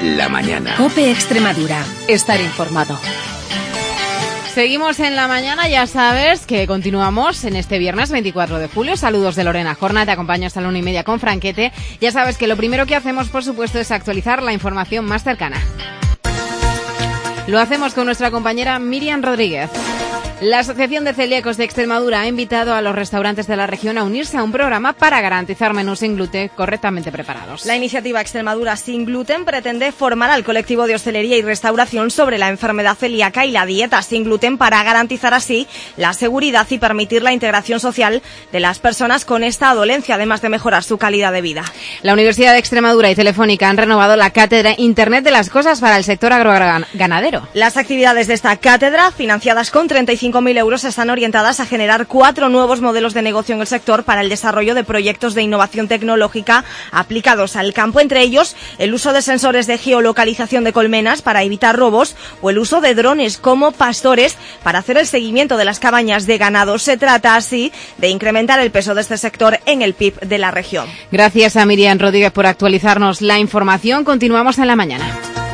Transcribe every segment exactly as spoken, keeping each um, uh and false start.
La mañana. COPE Extremadura. Estar informado. Seguimos en la mañana, ya sabes que continuamos en este viernes veinticuatro de julio. Saludos de Lorena Jorna, te acompaño hasta la una y media con Franquete. Ya sabes que lo primero que hacemos, por supuesto, es actualizar la información más cercana. Lo hacemos con nuestra compañera Miriam Rodríguez. La Asociación de Celíacos de Extremadura ha invitado a los restaurantes de la región a unirse a un programa para garantizar menús sin gluten correctamente preparados. La iniciativa Extremadura sin gluten pretende formar al colectivo de hostelería y restauración sobre la enfermedad celíaca y la dieta sin gluten para garantizar así la seguridad y permitir la integración social de las personas con esta dolencia, además de mejorar su calidad de vida. La Universidad de Extremadura y Telefónica han renovado la cátedra Internet de las Cosas para el sector agroganadero. Las actividades de esta cátedra, financiadas con treinta y cinco mil euros, están orientadas a generar cuatro nuevos modelos de negocio en el sector para el desarrollo de proyectos de innovación tecnológica aplicados al campo, entre ellos el uso de sensores de geolocalización de colmenas para evitar robos o el uso de drones como pastores para hacer el seguimiento de las cabañas de ganado. Se trata así de incrementar el peso de este sector en el P I B de la región. Gracias a Miriam Rodríguez por actualizarnos la información. Continuamos en la mañana.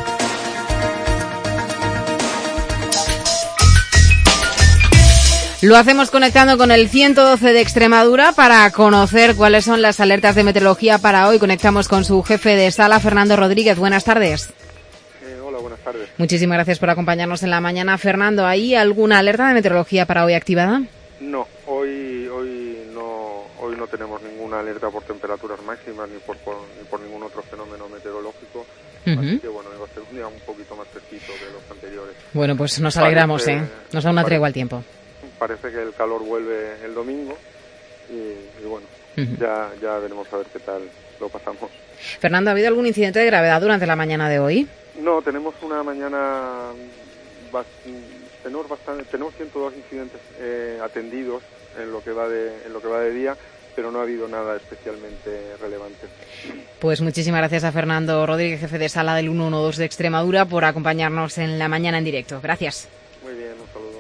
Lo hacemos conectando con el ciento doce de Extremadura para conocer cuáles son las alertas de meteorología para hoy. Conectamos con su jefe de sala, Fernando Rodríguez. Buenas tardes. Eh, hola, buenas tardes. Muchísimas gracias por acompañarnos en la mañana. Fernando, ¿hay alguna alerta de meteorología para hoy activada? No, hoy hoy no hoy no tenemos ninguna alerta por temperaturas máximas ni por, por ni por ningún otro fenómeno meteorológico. Uh-huh. Así que bueno, va a ser un día un poquito más fresquito que los anteriores. Bueno, pues nos alegramos, parece, ¿eh? Nos da una parece, tregua al tiempo. Parece que el calor vuelve el domingo y, y bueno, uh-huh. ya ya veremos a ver qué tal lo pasamos. Fernando, ¿ha habido algún incidente de gravedad durante la mañana de hoy? No, tenemos una mañana tenemos bastante, tenemos ciento dos incidentes eh, atendidos en lo que va de en lo que va de día, pero no ha habido nada especialmente relevante. Pues muchísimas gracias a Fernando Rodríguez, jefe de sala del ciento doce de Extremadura, por acompañarnos en la mañana en directo. Gracias. Muy bien, un saludo.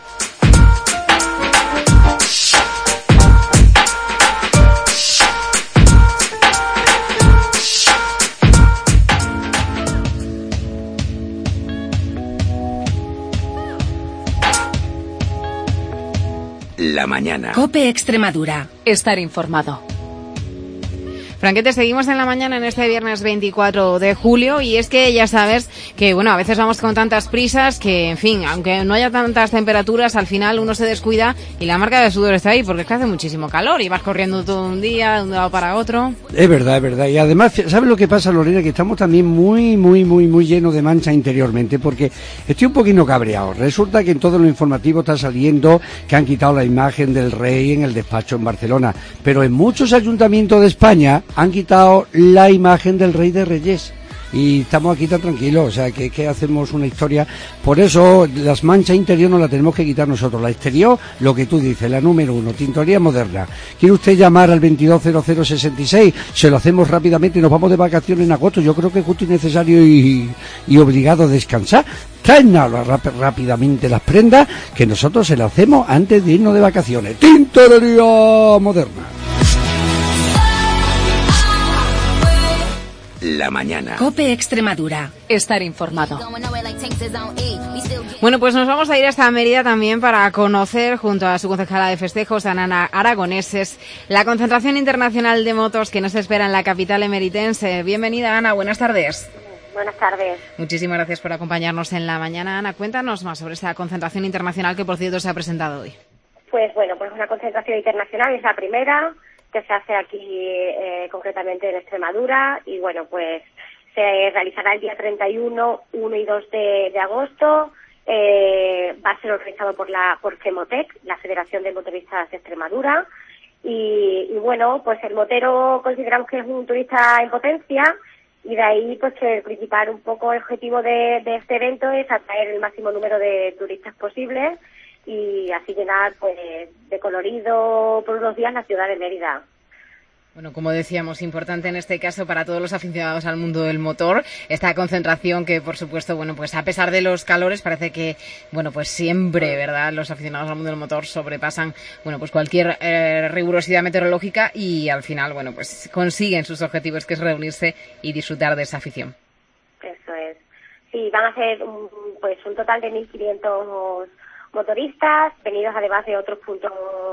La mañana. COPE Extremadura. Estar informado. Franquete, seguimos en la mañana en este viernes veinticuatro de julio y es que ya sabes que, bueno, a veces vamos con tantas prisas que, en fin, aunque no haya tantas temperaturas, al final uno se descuida y la marca de sudor está ahí porque es que hace muchísimo calor y vas corriendo todo un día de un lado para otro. Es verdad, es verdad. Y además, ¿sabes lo que pasa, Lorena? Que estamos también muy, muy, muy, muy llenos de mancha interiormente porque estoy un poquito cabreado. Resulta que en todo lo informativo está saliendo que han quitado la imagen del rey en el despacho en Barcelona, pero en muchos ayuntamientos de España han quitado la imagen del Rey de Reyes y estamos aquí tan tranquilos, o sea, que, que hacemos una historia. Por eso las manchas interior no las tenemos que quitar nosotros, la exterior, lo que tú dices, la número uno, tintorería moderna. ¿Quiere usted llamar al veintidós cero cero sesenta y seis? Se lo hacemos rápidamente, nos vamos de vacaciones en agosto. Yo creo que es justo y necesario y, y obligado a descansar. Tráenos rápidamente las prendas que nosotros se las hacemos antes de irnos de vacaciones. Tintorería moderna. La mañana. COPE Extremadura. Estar informado. Bueno, pues nos vamos a ir hasta Mérida también para conocer, junto a su concejala de festejos, Ana Aragoneses, la concentración internacional de motos que nos espera en la capital emeritense. Bienvenida, Ana. Buenas tardes. Buenas tardes. Muchísimas gracias por acompañarnos en la mañana. Ana, cuéntanos más sobre esta concentración internacional que, por cierto, se ha presentado hoy. Pues bueno, pues una concentración internacional, es la primera que se hace aquí eh, concretamente en Extremadura y bueno, pues se realizará el día treinta y uno, uno y dos de, de agosto. Eh, va a ser organizado por la por FEMOTEC, la Federación de Motoristas de Extremadura y, y bueno, pues el motero consideramos que es un turista en potencia y de ahí pues que el principal un poco el objetivo de, de este evento es atraer el máximo número de turistas posible y así llenar pues de colorido por unos días la ciudad de Mérida. Bueno, como decíamos, importante en este caso para todos los aficionados al mundo del motor, esta concentración que, por supuesto, bueno, pues a pesar de los calores, parece que, bueno, pues siempre, ¿verdad?, los aficionados al mundo del motor sobrepasan, bueno, pues cualquier eh, rigurosidad meteorológica y al final, bueno, pues consiguen sus objetivos, que es reunirse y disfrutar de esa afición. Eso Sí, van a ser un, pues un total de mil quinientos motoristas, venidos además de otros puntos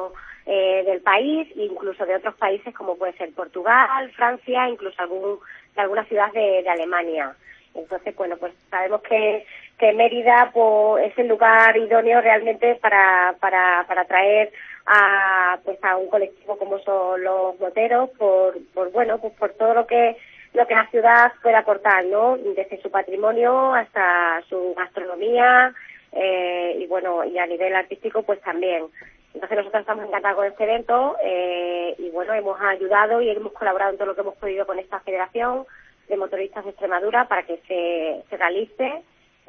eh, del país, incluso de otros países como puede ser Portugal, Francia, incluso algún, de alguna ciudad de, de Alemania. Entonces, bueno, pues sabemos que, que Mérida pues, es el lugar idóneo realmente para, para, para atraer a, pues, a un colectivo como son los moteros, por, por bueno, pues por todo lo que lo que la ciudad puede aportar, ¿no? Desde su patrimonio hasta su gastronomía, eh, y bueno, y a nivel artístico pues también. Entonces nosotros estamos encantados con este evento, eh, y bueno, hemos ayudado y hemos colaborado en todo lo que hemos podido con esta Federación de Motoristas de Extremadura para que se, se realice,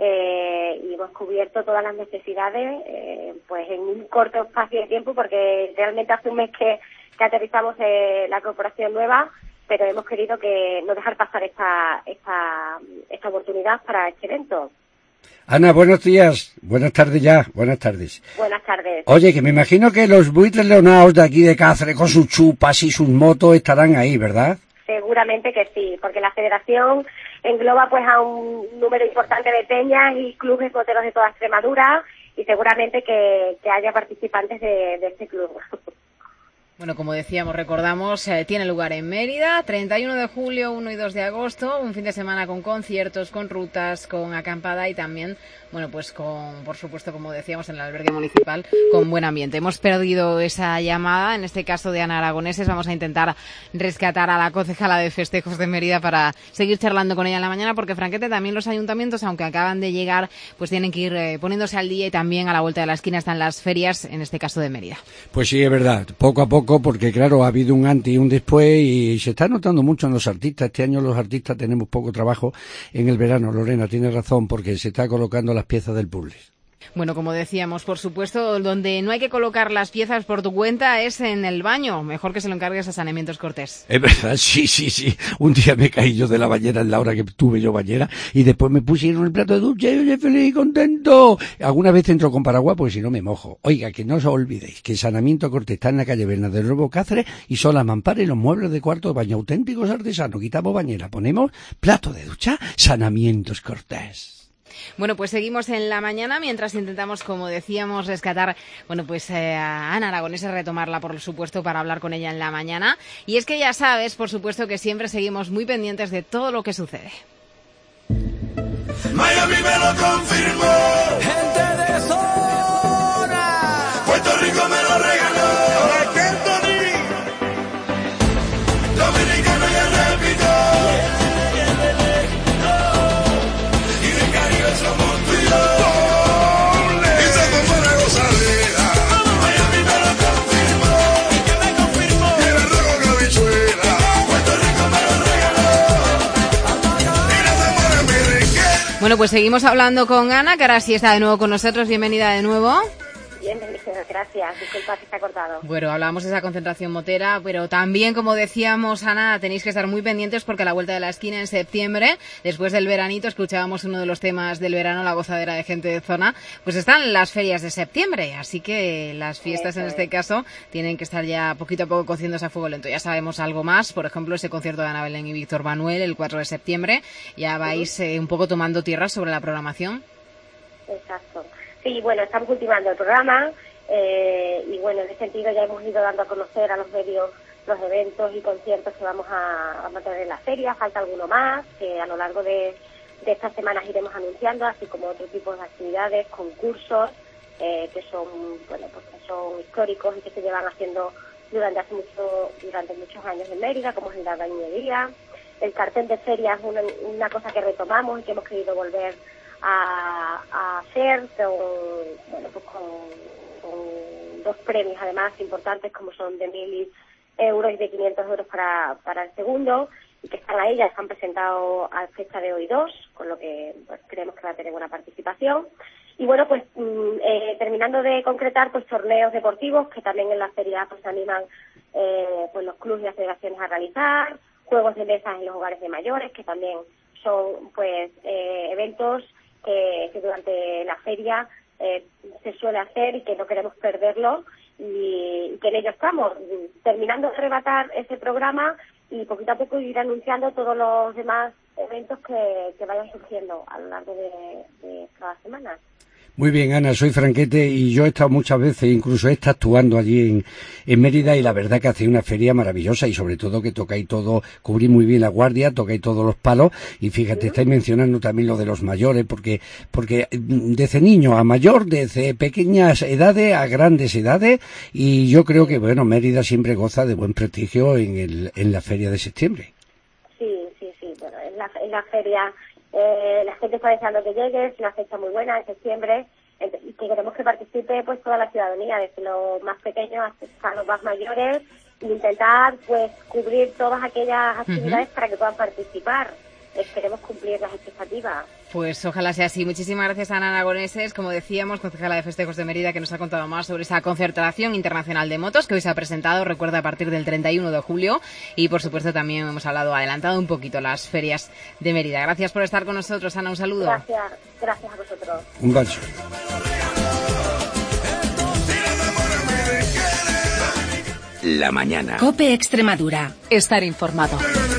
eh, y hemos cubierto todas las necesidades eh, pues en un corto espacio de tiempo, porque realmente hace un mes que, que aterrizamos eh, la corporación nueva, pero hemos querido que no dejar pasar esta, esta, esta oportunidad para este evento. Ana, buenos días, buenas tardes ya, buenas tardes. Buenas tardes. Oye, que me imagino que los buitres leonados de aquí de Cáceres con sus chupas y sus motos estarán ahí, ¿verdad? Seguramente que sí, porque la federación engloba pues a un número importante de peñas y clubes moteros de toda Extremadura, y seguramente que, que haya participantes de, de este club. Bueno, como decíamos, recordamos, eh, tiene lugar en Mérida, treinta y uno de julio, uno y dos de agosto, un fin de semana con conciertos, con rutas, con acampada y también, bueno, pues con, por supuesto, como decíamos, en el albergue municipal, con buen ambiente. Hemos perdido esa llamada, en este caso de Ana Aragoneses. Vamos a intentar rescatar a la concejala de festejos de Mérida para seguir charlando con ella en la mañana, porque, Franquete, también los ayuntamientos, aunque acaban de llegar, pues tienen que ir eh, poniéndose al día, y también a la vuelta de la esquina están las ferias, en este caso de Mérida. Pues sí, es verdad, poco a poco, porque claro, ha habido un antes y un después y se está notando mucho en los artistas. Este año los artistas tenemos poco trabajo en el verano. Lorena tiene razón, porque se está colocando las piezas del puzzle. Bueno, como decíamos, por supuesto, donde no hay que colocar las piezas por tu cuenta es en el baño. Mejor que se lo encargues a Saneamientos Cortés. Es verdad, sí, sí, sí. Un día me caí yo de la bañera en la hora que tuve yo bañera y después me pusieron el plato de ducha y yo feliz y contento. Alguna vez entro con paraguas porque si no me mojo. Oiga, que no os olvidéis que Saneamiento Cortés está en la calle Berna del Nuevo Cáceres y son las mamparas y los muebles de cuarto de baño auténticos artesanos. Quitamos bañera, ponemos plato de ducha, Saneamientos Cortés. Bueno, pues seguimos en la mañana mientras intentamos, como decíamos, rescatar, bueno, pues eh, a Ana Aragoneses, retomarla, por supuesto, para hablar con ella en la mañana. Y es que ya sabes, por supuesto, que siempre seguimos muy pendientes de todo lo que sucede. Miami me lo confirmó, gente de zona, Puerto Rico me lo regaló, Dominicano ya repito. Bueno, pues seguimos hablando con Ana, que ahora sí está de nuevo con nosotros. Bienvenida de nuevo. Bienvenida, gracias. Disculpa si se ha cortado. Bueno, hablábamos de esa concentración motera, pero también, como decíamos, Ana, tenéis que estar muy pendientes porque a la vuelta de la esquina, en septiembre, después del veranito, escuchábamos uno de los temas del verano, la gozadera de gente de zona, pues están las ferias de septiembre, así que las fiestas, en este caso, tienen que estar ya poquito a poco cociéndose a fuego lento. Ya sabemos algo más, por ejemplo, ese concierto de Ana Belén y Víctor Manuel el cuatro de septiembre. Ya vais eh, un poco tomando tierra sobre la programación. Exacto. Sí, bueno, estamos ultimando el programa, eh, y bueno, en ese sentido ya hemos ido dando a conocer a los medios los eventos y conciertos que vamos a, a mantener en la feria. Falta alguno más, que a lo largo de, de estas semanas iremos anunciando, así como otro tipo de actividades, concursos, eh, que son, bueno, pues que son históricos y que se llevan haciendo durante hace mucho, durante muchos años en Mérida, como es el de albañilería. El cartel de feria es una, una cosa que retomamos y que hemos querido volver A, a hacer con, bueno, pues con, con dos premios además importantes, como son de mil euros y de quinientos euros para, para el segundo, y que están ahí, ya se han presentado a fecha de hoy dos, con lo que pues, creemos que va a tener buena participación. Y bueno, pues eh, terminando de concretar, pues torneos deportivos que también en la feria pues animan eh, pues los clubes y las federaciones a realizar, juegos de mesas en los hogares de mayores, que también son pues eh, eventos Que, que durante la feria eh, se suele hacer y que no queremos perderlo, y, y que en ello estamos, terminando de arrebatar ese programa y poquito a poco ir anunciando todos los demás eventos que, que vayan surgiendo a lo largo de, de cada semana. Muy bien, Ana, soy Franquete y yo he estado muchas veces, incluso he estado actuando allí en, en Mérida y la verdad que hacéis una feria maravillosa y sobre todo que tocáis todo, cubrís muy bien la guardia, tocáis todos los palos y fíjate, estáis mencionando también lo de los mayores porque porque desde niño a mayor, desde pequeñas edades a grandes edades y yo creo que, bueno, Mérida siempre goza de buen prestigio en, el, en la feria de septiembre. Sí, sí, sí, bueno, en la, en la feria... Eh, la gente está deseando que llegue, es una fecha muy buena en septiembre y que queremos que participe pues toda la ciudadanía, desde los más pequeños hasta los más mayores, e intentar pues cubrir todas aquellas actividades uh-huh. para que puedan participar. Esperemos cumplir las expectativas. Pues ojalá sea así. Muchísimas gracias a Ana Aragoneses, como decíamos, concejala de Festejos de Mérida, que nos ha contado más sobre esa concertación internacional de motos que hoy se ha presentado, recuerda, a partir del treinta y uno de julio. Y, por supuesto, también hemos hablado, adelantado un poquito las ferias de Mérida. Gracias por estar con nosotros, Ana. Un saludo. Gracias. Gracias a vosotros. Un beso. La mañana. COPE Extremadura. Estar informado.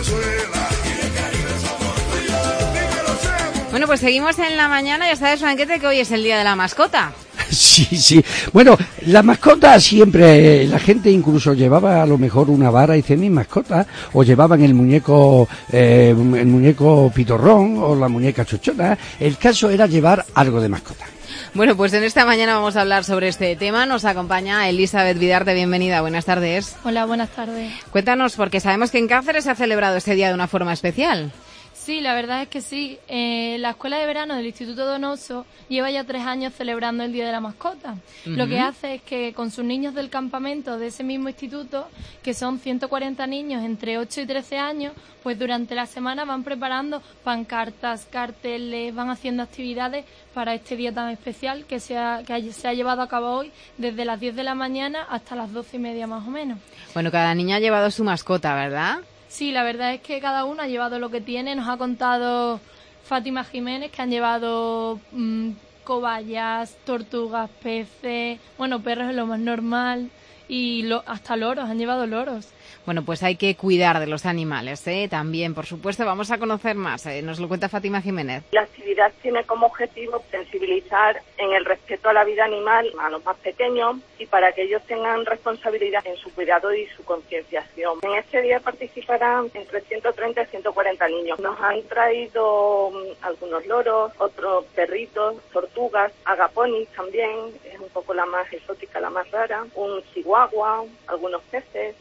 Bueno, pues seguimos en la mañana. Ya sabes, Franquete, que hoy es el día de la mascota. Sí, sí. Bueno, la mascota siempre, la gente incluso llevaba a lo mejor una vara y dice mi mascota, o llevaban el muñeco, eh, el muñeco pitorrón o la muñeca chochona. El caso era llevar algo de mascota. Bueno, pues en esta mañana vamos a hablar sobre este tema. Nos acompaña Elizabeth Vidarte. Bienvenida. Buenas tardes. Hola, buenas tardes. Cuéntanos, porque sabemos que en Cáceres se ha celebrado este día de una forma especial. Sí, la verdad es que sí. Eh, la Escuela de Verano del Instituto Donoso lleva ya tres años celebrando el Día de la Mascota. Uh-huh. Lo que hace es que con sus niños del campamento de ese mismo instituto, que son ciento cuarenta niños entre ocho y trece años, pues durante la semana van preparando pancartas, carteles, van haciendo actividades para este día tan especial que se ha, que se ha llevado a cabo hoy desde las diez de la mañana hasta las doce y media más o menos. Bueno, cada niño ha llevado su mascota, ¿verdad? Sí, la verdad es que cada uno ha llevado lo que tiene. Nos ha contado Fátima Jiménez que han llevado mmm, cobayas, tortugas, peces, bueno, perros es lo más normal y lo, hasta loros, han llevado loros. Bueno, pues hay que cuidar de los animales, ¿eh? También, por supuesto, vamos a conocer más. ¿eh? Nos lo cuenta Fátima Jiménez. La actividad tiene como objetivo sensibilizar en el respeto a la vida animal a los más pequeños y para que ellos tengan responsabilidad en su cuidado y su concienciación. En este día participarán entre ciento treinta y ciento cuarenta niños. Nos han traído um, algunos loros, otros perritos, tortugas, agaponis también, es un poco la más exótica, la más rara, un chihuahua, algunos peces.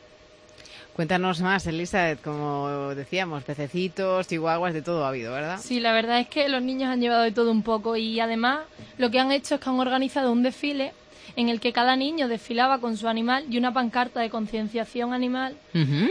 Cuéntanos más, Elizabeth, como decíamos, pececitos, chihuahuas, de todo ha habido, ¿verdad? Sí, la verdad es que los niños han llevado de todo un poco y además lo que han hecho es que han organizado un desfile en el que cada niño desfilaba con su animal y una pancarta de concienciación animal uh-huh.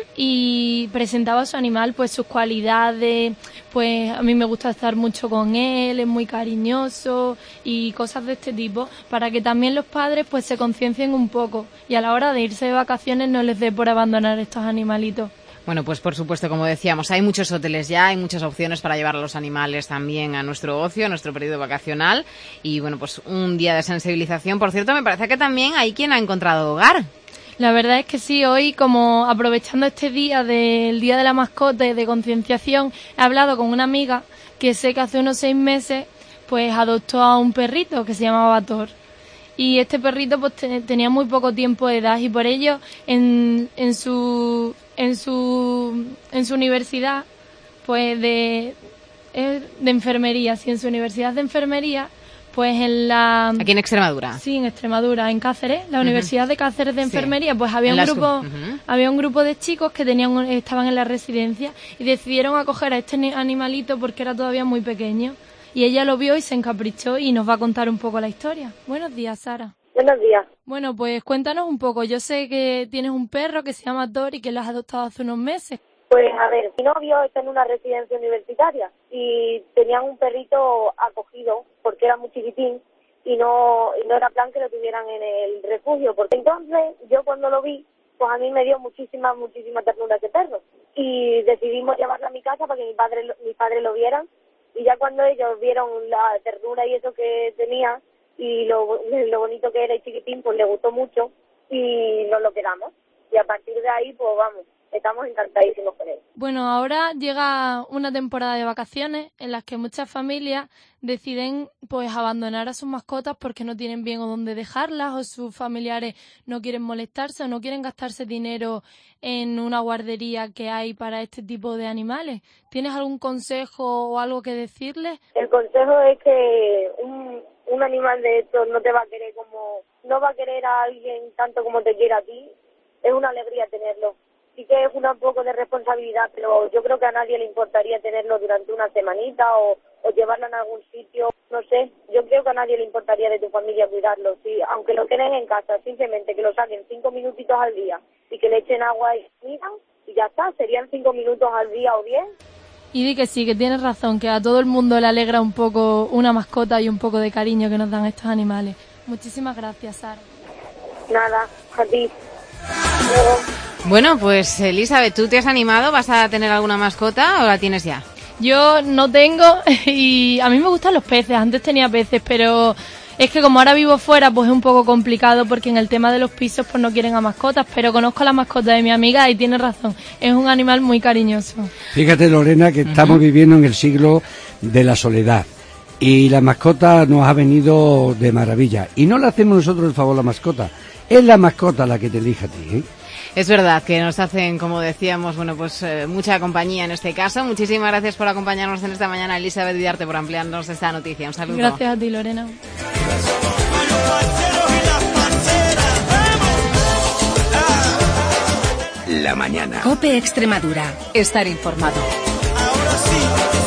y presentaba a su animal, pues sus cualidades, pues a mí me gusta estar mucho con él, es muy cariñoso y cosas de este tipo, para que también los padres pues se conciencien un poco y a la hora de irse de vacaciones no les dé por abandonar estos animalitos. Bueno, pues por supuesto, como decíamos, hay muchos hoteles ya, hay muchas opciones para llevar a los animales también a nuestro ocio, a nuestro periodo vacacional. Y bueno, pues un día de sensibilización. Por cierto, me parece que también hay quien ha encontrado hogar. La verdad es que sí, hoy como aprovechando este día del Día de la Mascota y de concienciación, he hablado con una amiga que sé que hace unos seis meses pues adoptó a un perrito que se llamaba Thor. Y este perrito pues te, tenía muy poco tiempo de edad y por ello en, en su en su en su universidad pues de de enfermería, sí, en su universidad de enfermería, pues en la aquí en Extremadura. Sí, en Extremadura, en Cáceres, la uh-huh. Universidad de Cáceres de Enfermería, sí. pues había un grupo uh-huh. había un grupo de chicos que tenían estaban en la residencia y decidieron acoger a este animalito porque era todavía muy pequeño. Y ella lo vio y se encaprichó y nos va a contar un poco la historia. Buenos días, Sara. Buenos días. Bueno, pues cuéntanos un poco. Yo sé que tienes un perro que se llama Thor y que lo has adoptado hace unos meses. Pues a ver, mi novio está en una residencia universitaria y tenían un perrito acogido porque era muy chiquitín y no, y no era plan que lo tuvieran en el refugio. Porque entonces yo cuando lo vi, pues a mí me dio muchísima, muchísima ternura ese perro. Y decidimos llevarlo a mi casa para que mi padre, mi padre lo vieran. Y ya cuando ellos vieron la ternura y eso que tenía y lo, lo bonito que era y chiquitín, pues le gustó mucho y nos lo quedamos. Y a partir de ahí, pues vamos, estamos encantadísimos con él. Bueno, ahora llega una temporada de vacaciones en las que muchas familias deciden pues abandonar a sus mascotas porque no tienen bien o dónde dejarlas, o sus familiares no quieren molestarse o no quieren gastarse dinero en una guardería que hay para este tipo de animales. ¿Tienes algún consejo o algo que decirles? El consejo es que un, un animal de estos no te va a querer como, no va a querer a alguien tanto como te quiere a ti. Es una alegría tenerlo. Sí que es un poco de responsabilidad, pero yo creo que a nadie le importaría tenerlo durante una semanita o, o llevarlo en algún sitio, no sé. Yo creo que a nadie le importaría de tu familia cuidarlo, sí, aunque lo tengan en casa, simplemente que lo saquen cinco minutitos al día y que le echen agua y comida y ya está, serían cinco minutos al día o diez. Y di que sí, que tienes razón, que a todo el mundo le alegra un poco una mascota y un poco de cariño que nos dan estos animales. Muchísimas gracias, Sara. Nada, a ti. Luego. Bueno, pues Elizabeth, ¿tú te has animado? ¿Vas a tener alguna mascota o la tienes ya? Yo no tengo y a mí me gustan los peces. Antes tenía peces, pero es que como ahora vivo fuera, pues es un poco complicado porque en el tema de los pisos pues no quieren a mascotas, pero conozco a la mascota de mi amiga y tiene razón. Es un animal muy cariñoso. Fíjate, Lorena, que uh-huh. estamos viviendo en el siglo de la soledad. Y la mascota nos ha venido de maravilla. Y no le hacemos nosotros el favor a la mascota. Es la mascota la que te elige a ti, ¿eh? Es verdad que nos hacen, como decíamos, bueno, pues eh, mucha compañía en este caso. Muchísimas gracias por acompañarnos en esta mañana, Elizabeth Vidarte, por ampliarnos esta noticia. Un saludo. Gracias a ti, Lorena. La mañana. COPE Extremadura. Estar informado. Ahora sí.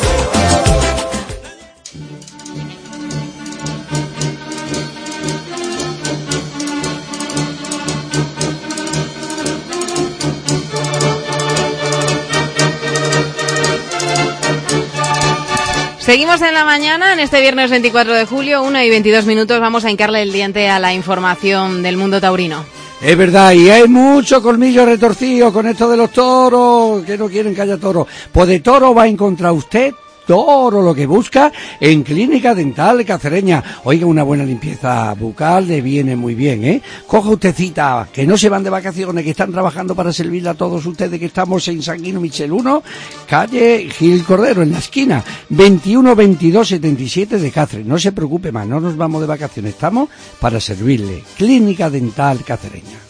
Seguimos en la mañana, en este viernes veinticuatro de julio, una y veintidós minutos, vamos a hincarle el diente a la información del mundo taurino. Es verdad, y hay mucho colmillo retorcido con esto de los toros, que no quieren que haya toros. Pues de toro va a encontrar usted todo lo que busca en Clínica Dental Cacereña. Oiga, una buena limpieza bucal le viene muy bien, ¿eh? Coja usted cita, que no se van de vacaciones, que están trabajando para servirle a todos ustedes, que estamos en Sanguino Michel uno, calle Gil Cordero, en la esquina, veintiuno veintidós setenta y siete de Cáceres. No se preocupe más, no nos vamos de vacaciones, estamos para servirle. Clínica Dental Cacereña.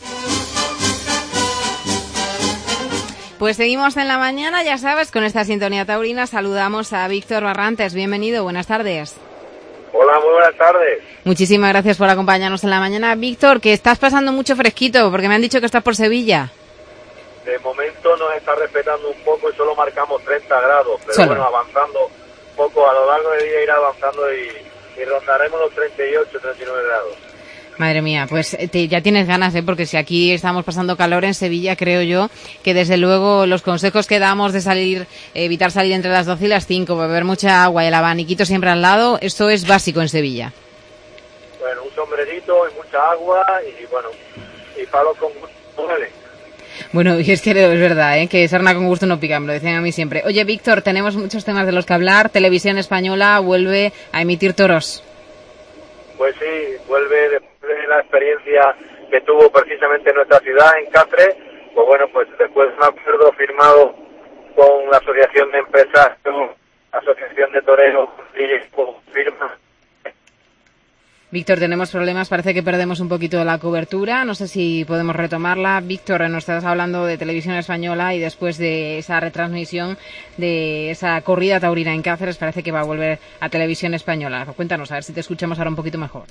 Pues seguimos en la mañana, ya sabes, con esta sintonía taurina. Saludamos a Víctor Barrantes. Bienvenido, buenas tardes. Hola, muy buenas tardes. Muchísimas gracias por acompañarnos en la mañana. Víctor, que estás pasando mucho fresquito, porque me han dicho que estás por Sevilla. De momento nos está respetando un poco y solo marcamos treinta grados, pero solo. Bueno, avanzando un poco, a lo largo del día irá avanzando y, y rondaremos los treinta y ocho, treinta y nueve grados. Madre mía, pues te, ya tienes ganas, ¿eh? Porque si aquí estamos pasando calor en Sevilla, creo yo que desde luego los consejos que damos de salir, evitar salir entre las doce y las cinco, beber mucha agua y el abaniquito siempre al lado, esto es básico en Sevilla. Bueno, un sombrerito y mucha agua y bueno, y palos con gusto, ¿vale? Bueno, y es que es verdad, ¿eh? Que sarna con gusto no pica, me lo decían a mí siempre. Oye, Víctor, tenemos muchos temas de los que hablar. Televisión Española vuelve a emitir toros. Pues sí, vuelve después de la experiencia que tuvo precisamente en nuestra ciudad, en Cáceres. Pues bueno, pues después de un acuerdo firmado con la Asociación de Empresarios, Asociación de Toreros, y con firma. Víctor, tenemos problemas, parece que perdemos un poquito la cobertura, no sé si podemos retomarla. Víctor, nos estás hablando de Televisión Española y después de esa retransmisión de esa corrida taurina en Cáceres, parece que va a volver a Televisión Española. Cuéntanos, a ver si te escuchamos ahora un poquito mejor.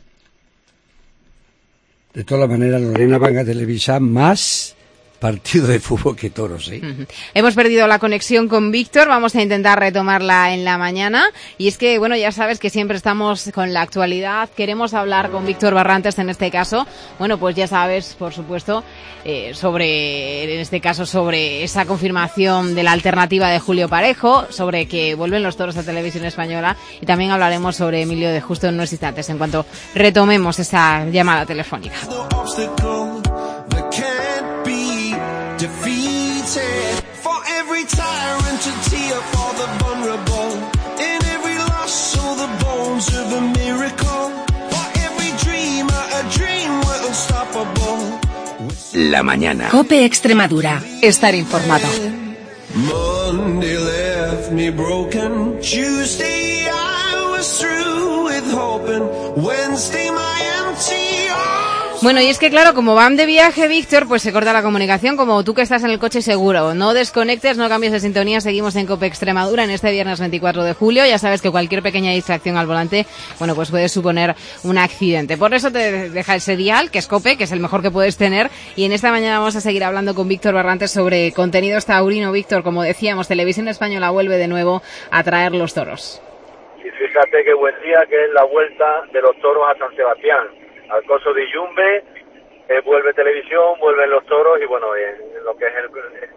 De todas maneras, Lorena, van a televisar más partido de fútbol que toros, ¿eh? Uh-huh. Hemos perdido la conexión con Víctor, vamos a intentar retomarla en la mañana. Y es que, bueno, ya sabes que siempre estamos con la actualidad. Queremos hablar con Víctor Barrantes en este caso. Bueno, pues ya sabes, por supuesto, eh, sobre, en este caso, sobre esa confirmación de la alternativa de Julio Parejo, sobre que vuelven los toros a Televisión Española. Y también hablaremos sobre Emilio de Justo en unos instantes, en cuanto retomemos esa llamada telefónica. Defeated for every tyrant to tear for the vulnerable in every loss so the bones of a miracle for every dreamer a dream were unstoppable. La mañana. COPE Extremadura. Estar informado. Monday left me broken. Tuesday I was through with hoping. Wednesday my empty arms. Bueno, y es que claro, como van de viaje, Víctor, pues se corta la comunicación, como tú que estás en el coche seguro. No desconectes, no cambies de sintonía, seguimos en COPE Extremadura en este viernes veinticuatro de julio. Ya sabes que cualquier pequeña distracción al volante, bueno, pues puede suponer un accidente. Por eso te deja ese dial, que es COPE, que es el mejor que puedes tener. Y en esta mañana vamos a seguir hablando con Víctor Barrantes sobre contenidos taurino. Víctor, como decíamos, Televisión Española vuelve de nuevo a traer los toros. Y fíjate qué buen día que es la vuelta de los toros a San Sebastián. Al coso de Yumbe, eh, vuelve televisión, vuelven los toros y bueno, en, en lo que es el,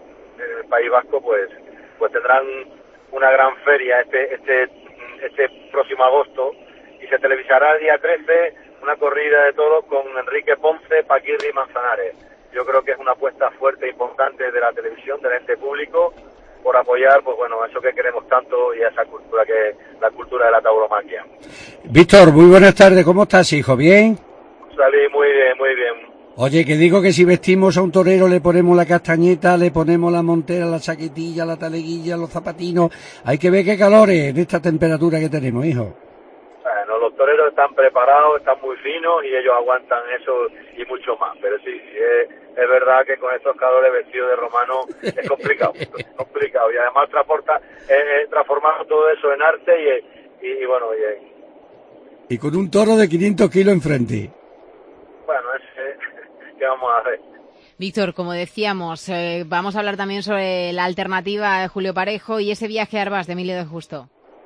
el País Vasco, pues pues tendrán una gran feria este este este próximo agosto y se televisará el día trece una corrida de toros con Enrique Ponce, Paquirri y Manzanares. Yo creo que es una apuesta fuerte e importante de la televisión, del ente público, por apoyar, pues bueno, eso que queremos tanto y a esa cultura que es la cultura de la tauromaquia. Víctor, muy buenas tardes, ¿cómo estás, hijo? ¿Bien? Salí muy bien, muy bien. Oye, que digo que si vestimos a un torero le ponemos la castañeta, le ponemos la montera, la chaquetilla, la taleguilla, los zapatinos, hay que ver qué calores en esta temperatura que tenemos, hijo. Bueno, los toreros están preparados, están muy finos y ellos aguantan eso y mucho más, pero sí, sí es, es verdad que con estos calores vestidos de romano es complicado, es complicado y además transporta, eh, transformar todo eso en arte y, y, y bueno, y en... Y con un toro de quinientos kilos enfrente. Bueno, ese, ¿qué vamos a hacer? Víctor, como decíamos, eh, vamos a hablar también sobre la alternativa de Julio Parejo y ese viaje a Arbas de Emilio de Justo.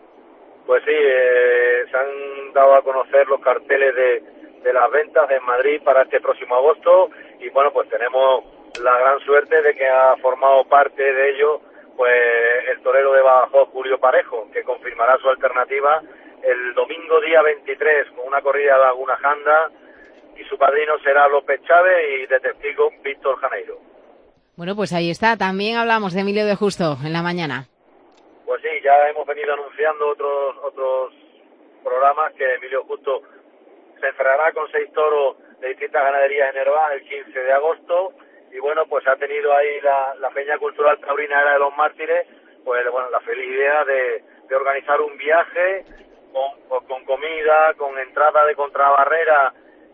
Pues sí, eh, se han dado a conocer los carteles de, de las ventas en Madrid para este próximo agosto y bueno, pues tenemos la gran suerte de que ha formado parte de ello pues el torero de Badajoz, Julio Parejo, que confirmará su alternativa el domingo día veintitrés con una corrida de Laguna Janda y su padrino será López Chávez y de testigo Víctor Janeiro. Bueno, pues ahí está. También hablamos de Emilio de Justo en la mañana. Pues sí, ya hemos venido anunciando otros otros programas que Emilio Justo se enfrentará con seis toros de distintas ganaderías en Hervás el quince de agosto y bueno, pues ha tenido ahí la, la Peña Cultural Taurina Era de los Mártires, pues bueno, la feliz idea de, de organizar un viaje con, con comida, con entrada de contrabarrera.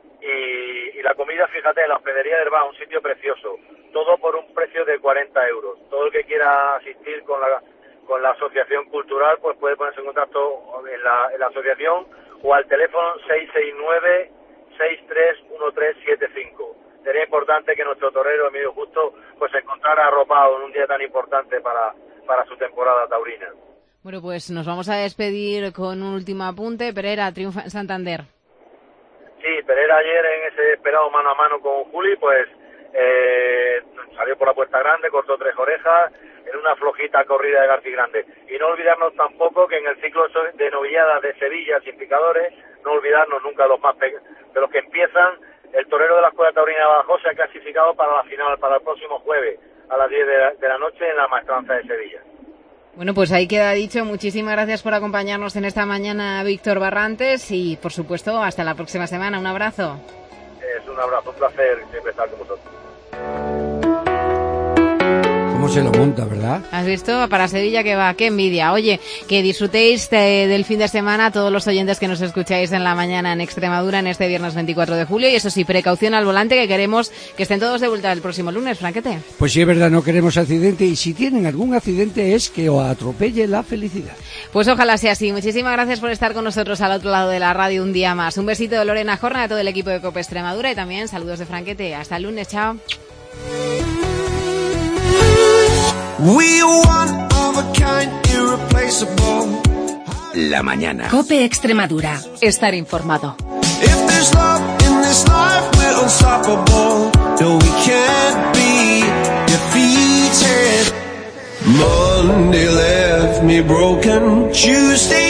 Y, y la comida, fíjate, en la hospedería de Hervás, un sitio precioso, todo por un precio de cuarenta euros. Todo el que quiera asistir con la con la asociación cultural, pues puede ponerse en contacto en la, en la asociación o al teléfono seis seis nueve, seis tres uno tres siete cinco. Sería importante que nuestro torero Emilio Justo pues se encontrara arropado en un día tan importante para, para su temporada taurina. Bueno, pues nos vamos a despedir con un último apunte. Pereira triunfa en Santander. Sí, Pereira ayer en ese esperado mano a mano con Juli, pues eh, salió por la puerta grande, cortó tres orejas en una flojita corrida de García Grande. Y no olvidarnos tampoco que en el ciclo de novilladas de Sevilla sin picadores, no olvidarnos nunca de los más pe- de los que empiezan. El torero de la Escuela Taurina de Badajoz se ha clasificado para la final, para el próximo jueves a las diez de la, de la noche en la Maestranza de Sevilla. Bueno, pues ahí queda dicho. Muchísimas gracias por acompañarnos en esta mañana, Víctor Barrantes, y por supuesto hasta la próxima semana. Un abrazo. Es un abrazo, un placer siempre estar con vosotros. ¿Cómo se lo monta, verdad? ¿Has visto? Para Sevilla que va, qué envidia. Oye, que disfrutéis de, del fin de semana todos los oyentes que nos escucháis en la mañana en Extremadura en este viernes veinticuatro de julio. Y eso sí, precaución al volante, que queremos que estén todos de vuelta el próximo lunes, Franquete. Pues sí, es verdad, no queremos accidente y si tienen algún accidente es que os atropelle la felicidad. Pues ojalá sea así. Muchísimas gracias por estar con nosotros al otro lado de la radio un día más. Un besito de Lorena Jorna, a todo el equipo de COPE Extremadura y también saludos de Franquete. Hasta el lunes, chao. We one of a kind, irreplaceable. La mañana. COPE Extremadura. Estar informado. If there's love in this life, we're unstoppable. No, we can't be defeated. Monday left me broken. Tuesday